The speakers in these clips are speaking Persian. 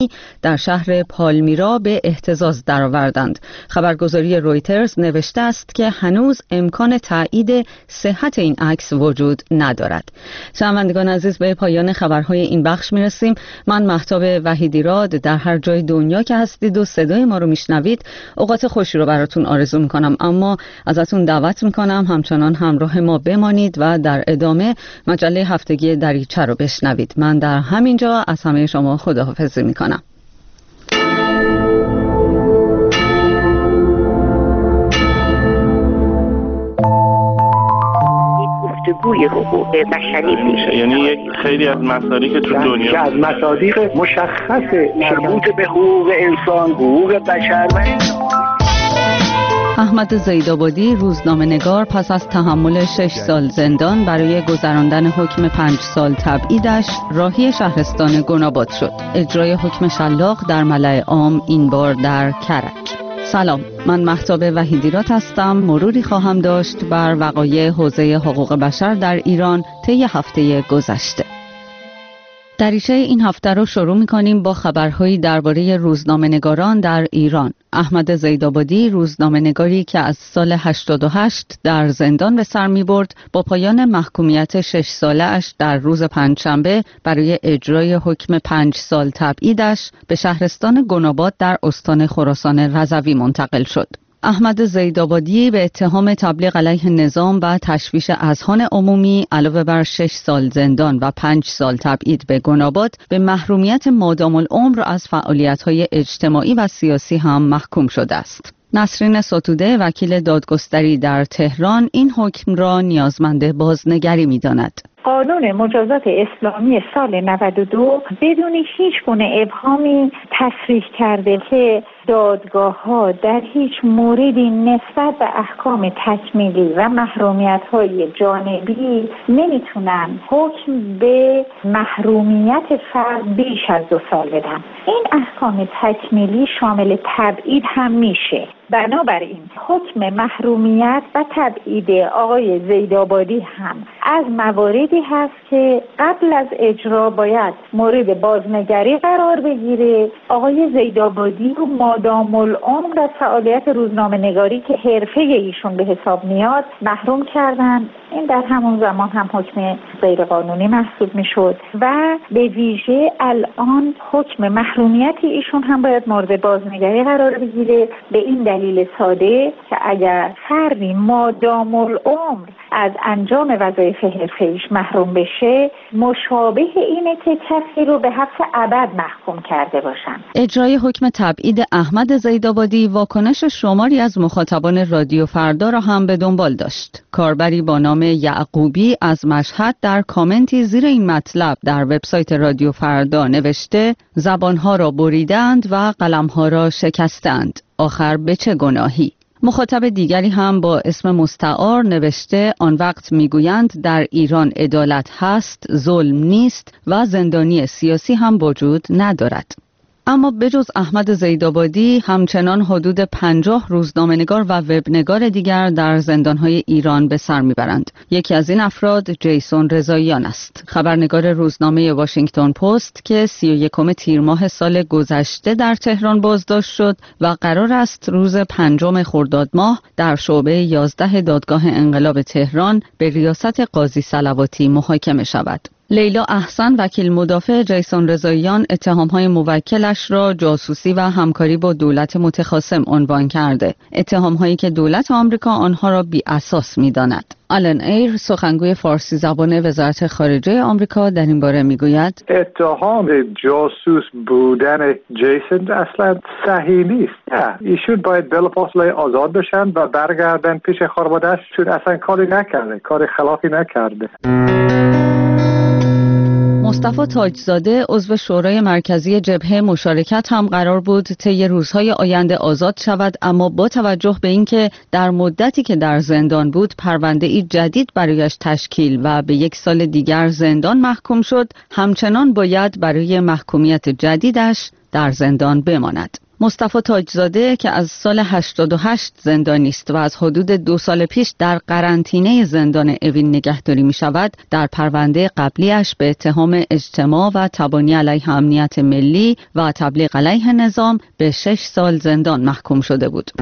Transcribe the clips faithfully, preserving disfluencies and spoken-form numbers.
در شهر پالمیرا به احتجاج درآوردند. خبرگزاری رویترز نوشته است که هنوز امکان تایید صحت این عکس وجود ندارد. شنوندگان عزیز، به پایان خبرهای این بخش میرسیم. من مهتاب وحیدیراد در هر جای دنیا که هستید و صدای ما رو میشنوید اوقات خوشی رو براتون آرزو میکنم، اما ازتون دعوت میکنم همچنان همراه ما بمانید و در ادامه مجله هفتگی دریچه رو بشنوید. من در همینجا از همه شما خداحافظی میکنم. گفتگوی حقوق بشری میشه، یعنی یک خیلی از مصادیق تو دنیا از مصادیق مشخص مربوط به حقوق انسان، حقوق بشر و احمد زیدآبادی روزنامه‌نگار پس از تحمل شش سال زندان برای گذراندن حکم پنج سال تبعیدش راهی شهرستان گناباد شد. اجرای حکم شلاق در ملأ عام، این بار در کرج. سلام، من مهتاب وحیدیراد هستم. مروری خواهم داشت بر وقایع حوزه حقوق بشر در ایران طی هفته گذشته. دریچه این هفته رو شروع می‌کنیم با خبرهایی درباره روزنامه‌نگاران در ایران. احمد زیدآبادی، روزنامه‌نگاری که از سال هشتاد و هشت در زندان به سر می‌برد، با پایان محکومیت شش ساله‌اش در روز پنجشنبه برای اجرای حکم پنج سال تبعیدش به شهرستان گناباد در استان خراسان رضوی منتقل شد. احمد زیدآبادی به اتهام تبلیغ علیه نظام و تشویش اذهان عمومی علاوه بر شش سال زندان و پنج سال تبعید به گناباد به محرومیت مادام العمر از فعالیت‌های اجتماعی و سیاسی هم محکوم شده است. نسرین ستوده، وکیل دادگستری در تهران، این حکم را نیازمند بازنگری می‌داند. قانون مجازات اسلامی سال نود و دو بدون هیچ گونه ابهامی تصریح کرده که دادگاه‌ها در هیچ موردی نسبت به احکام تکمیلی و محرومیت‌های جانبی نمیتونن حکم به محرومیت فرد بیش از دو سال بدن. این احکام تکمیلی شامل تبعید هم میشه. بنابراین حکم محرومیت و تبعید آقای زیدآبادی هم از مواردی هست که قبل از اجرا باید مورد بازنگری قرار بگیره. آقای زیدآبادی رو مادام العمر از فعالیت روزنامه‌نگاری که حرفه ایشون به حساب میاد محروم کردن. این در همون زمان هم حکم غیرقانونی محسوب میشد و به ویژه الان حکم محرومیت ایشون هم باید مورد بازنگری قرار بگیره، به این دلیل ساده که اگر فردی مادام العمر از انجام وظایف حرفه‌ایش محروم بشه، مشابه اینه که کسی رو به حبس ابد محکوم کرده باشن. اجرای حکم تبعید احمد زیدآبادی واکنش شماری از مخاطبان رادیو فردا را هم به دنبال داشت. کاربری با نام یعقوبی از مشهد در کامنتی زیر این مطلب در وبسایت رادیو فردا نوشته: زبانها را بریدند و قلمها را شکستند، آخر به چه گناهی؟ مخاطب دیگری هم با اسم مستعار نوشته: آن وقت میگویند در ایران عدالت هست، ظلم نیست و زندانی سیاسی هم وجود ندارد. اما بجز احمد زیدآبادی همچنان حدود پنجاه روزنامه‌نگار و وبنگار دیگر در زندان‌های ایران به سر می‌برند. یکی از این افراد جیسون رضاییان است، خبرنگار روزنامه واشنگتن پست که سی و یکم تیر ماه سال گذشته در تهران بازداشت شد و قرار است روز پنجم خرداد ماه در شعبه یازده دادگاه انقلاب تهران به ریاست قاضی صلواتی محاکمه شود. لیلا احسن، وکیل مدافع جیسون رضاییان، اتهام‌های موکلش را جاسوسی و همکاری با دولت متخاصم عنوان کرده، اتهام‌هایی که دولت آمریکا آنها را بی اساس می‌داند. آلن ایر، سخنگوی فارسی زبان وزارت خارجه آمریکا، در این باره میگوید: اتهام جاسوس بودن جیسون اصلا صحیح نیست. نه، ایشون باید بلافاصله آزاد بشن و برگردن پیش خانواده‌اش، چون اصلا کاری نکرده، کار خلافی نکرده. مصطفی تاجزاده، عضو شورای مرکزی جبهه مشارکت، هم قرار بود طی روزهای آینده آزاد شود، اما با توجه به اینکه در مدتی که در زندان بود پرونده‌ای جدید برایش تشکیل و به یک سال دیگر زندان محکوم شد، همچنان باید برای محکومیت جدیدش در زندان بماند. مصطفی تاجزاده که از سال هشتاد و هشت زندانی است و از حدود دو سال پیش در قرنطینه زندان اوین نگهداری می شود، در پرونده قبلیش به اتهام اجتماع و تبانی علیه امنیت ملی و تبلیغ علیه نظام به شش سال زندان محکوم شده بود.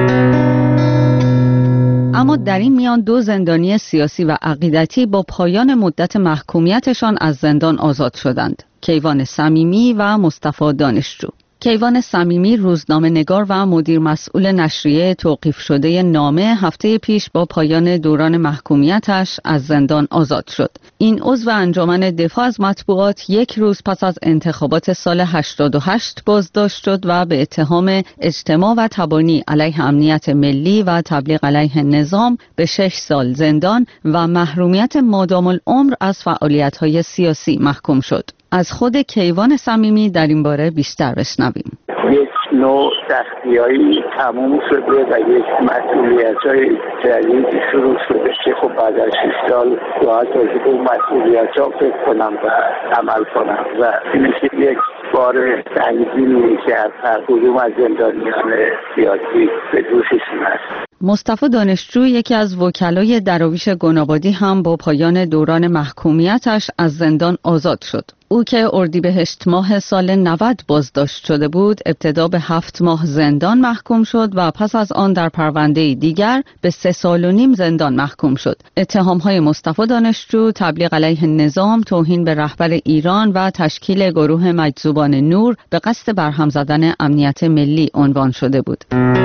اما در این میان دو زندانی سیاسی و عقیدتی با پایان مدت محکومیتشان از زندان آزاد شدند: کیوان صمیمی و مصطفی دانشجو. کیوان صمیمی روزنامه نگار و مدیر مسئول نشریه توقیف شده نامه هفته پیش با پایان دوران محکومیتش از زندان آزاد شد. این عضو انجمن دفاع از مطبوعات یک روز پس از انتخابات سال هشتاد و هشت بازداشت شد و به اتهام اجتماع و تبانی علیه امنیت ملی و تبلیغ علیه نظام به شش سال زندان و محرومیت مادام العمر از فعالیت‌های سیاسی محکوم شد. از خود کیوان صمیمی در این باره بیشتر بشنویم. یک نوع دستیایی تموم شده و یک مسئولیت‌های جدیدی شروع شده که خب بعد از شش سال باید از اون مسئولیت‌ها فکر کنم و عمل کنم و این یک بار سنگینی که از هر کدوم از زندانیان سیاسی به دوششون است. مصطفی دانشجو یکی از وکلای دراویش گنابادی هم با پایان دوران محکومیتش از زندان آزاد شد. او که اردیبهشت ماه سال نود بازداشت شده بود، ابتدا به هفت ماه زندان محکوم شد و پس از آن در پرونده دیگر به سه سال و نیم زندان محکوم شد. اتهام‌های مصطفی دانشجو تبلیغ علیه نظام، توهین به رهبر ایران و تشکیل گروه مجذوبان نور به قصد برهم زدن امنیت ملی عنوان شده بود.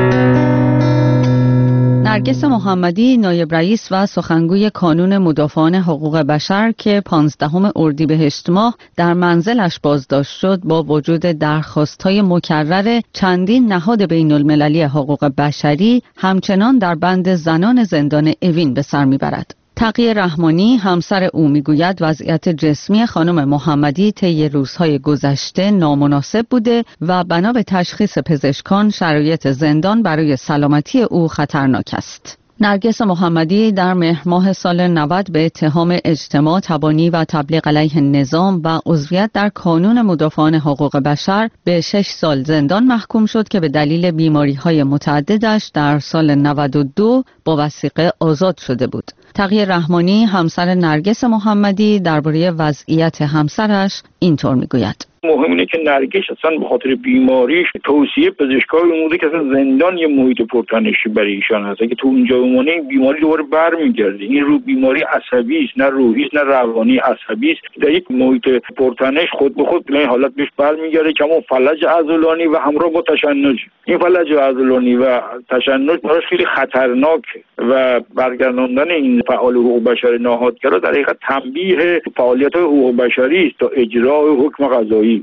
نرگس محمدی، نایب رئیس و سخنگوی کانون مدافعان حقوق بشر که پانزدهم اردیبهشت ماه در منزلش بازداشت شد، با وجود درخواست‌های مکرر چندین نهاد بین‌المللی حقوق بشری، همچنان در بند زنان زندان اوین به سر می‌برد. تقی رحمانی، همسر او، میگوید وضعیت جسمی خانم محمدی طی روزهای گذشته نامناسب بوده و بنا به تشخیص پزشکان شرایط زندان برای سلامتی او خطرناک است. نرگس محمدی در مهر ماه سال نود به اتهام اجتماع، تبانی و تبلیغ علیه نظام و عضویت در کانون مدافعان حقوق بشر به شش سال زندان محکوم شد که به دلیل بیماری‌های متعددش در سال نود و دو با وثیقه آزاد شده بود. تقی رحمانی، همسر نرگس محمدی، درباره وضعیت همسرش اینطور میگوید: مهم اینه که نرگس اصلا به خاطر بیماریش توصیه پزشکای اومده که اصلا زندان یه محیط پرتنشی برای ایشان هست. اگه تو اونجا بمونه این بیماری دوباره برمیگرده. این رو بیماری عصبی است، نه روحی است، نه روانی، عصبی است. در یک محیط پرتنش خود به خود به این حالت بهش برمیگرده که همون فلج عضلانی و همراه با تشنج. این فلج عضلانی و تشنج براش خیلی خطرناکه و برگرداندن این فعال حقوق بشری ناهادگرا در حقیقت تنبیه فعالیت حقوق بشری است تا اجرای حکم قضایی.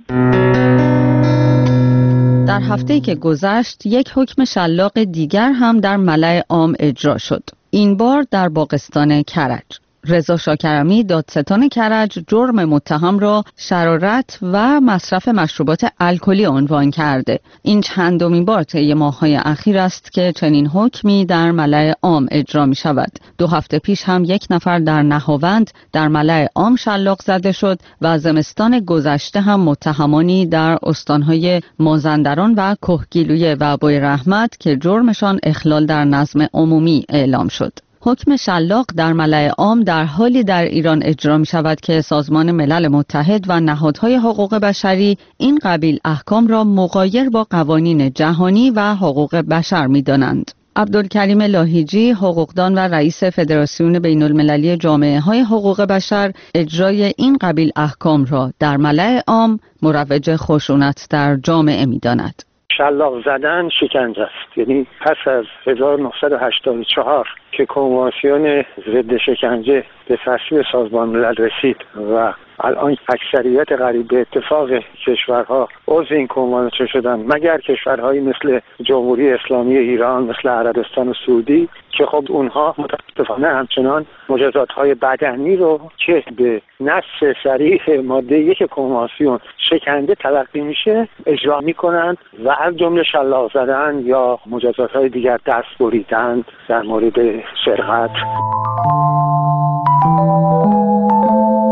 در هفته‌ای که گذشت یک حکم شلاق دیگر هم در ملأ عام اجرا شد. این بار در باغستان کرج. رضا شاکرمی، دادستان کرج، جرم متهم را شرارت و مصرف مشروبات الکلی عنوان کرده. این چندمین بار طی ماه‌های اخیر است که چنین حکمی در ملأ عام اجرا می شود. دو هفته پیش هم یک نفر در نهاوند در ملأ عام شلاق زده شد و زمستان گذشته هم متهمانی در استانهای مازندران و کهگیلویه و بویرحمت که جرمشان اخلال در نظم عمومی اعلام شد. حکم شلاق در ملأ عام در حالی در ایران اجرا می شود که سازمان ملل متحد و نهادهای حقوق بشری این قبیل احکام را مغایر با قوانین جهانی و حقوق بشر می دانند. عبدالکریم لاهیجی، حقوقدان و رئیس فدراسیون بین المللی جامعه های حقوق بشر، اجرای این قبیل احکام را در ملأ عام مروج خشونت در جامعه می داند. شلاق زدن شکنجه است. یعنی پس از هزار و نهصد و هشتاد و چهار که کنوانسیون ضد شکنجه به تصویب سازمان ملل رسید و الان اکثریت قریب به اتفاق کشورها عضو این کنوانسیون شدن، مگر کشورهایی مثل جمهوری اسلامی ایران، مثل عربستان و سعودی که خب اونها متاسفانه همچنان مجازات‌های بدنی رو که به نص صریح ماده یک کنوانسیون شکنجه تلقی میشه اجرا میکنند و از جمله شلاق زدن یا مجازات‌های دیگر، دست بریدن در مورد سرقت.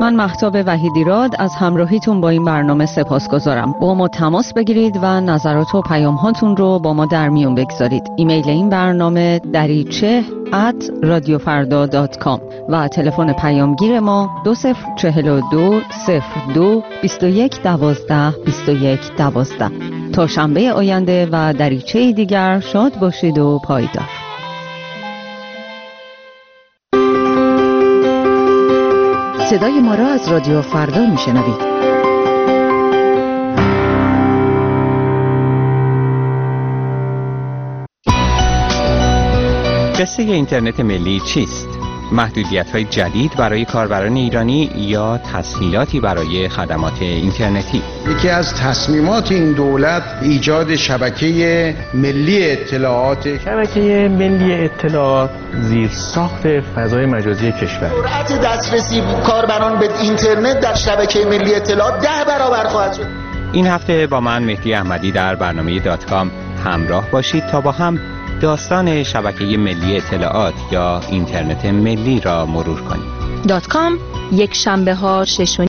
من مهتاب وحیدیراد از همراهیتون با این برنامه سپاسگزارم. با ما تماس بگیرید و نظرات و پیام هاتون رو با ما در میون بگذارید. ایمیل این برنامه دریچه ات رادیو فردا دات کام و تلفن پیامگیر ما دو صفر چهل و دو صفر دو بیست و یک دوازده بیست و یک دوازده. تا شنبه آینده و دریچه دیگر شاد باشید و پایدار. صدای ما را از رادیو فردا میشنوید. قصه اینترنت ملی چیست؟ محدودیت‌های جدید برای کاربران ایرانی یا تسهیلاتی برای خدمات اینترنتی؟ یکی از تصمیمات این دولت ایجاد شبکه ملی اطلاعات. شبکه ملی اطلاعات زیرساخت فضای مجازی کشور. سرعت دسترسی کاربران به اینترنت در شبکه ملی اطلاعات ده برابر خواهد شد. این هفته با من مهدی احمدی در برنامه دات کام همراه باشید تا با هم داستان شبکه ملی اطلاعات یا اینترنت ملی را مرور کنیم. دات کام یک شنبه ها شش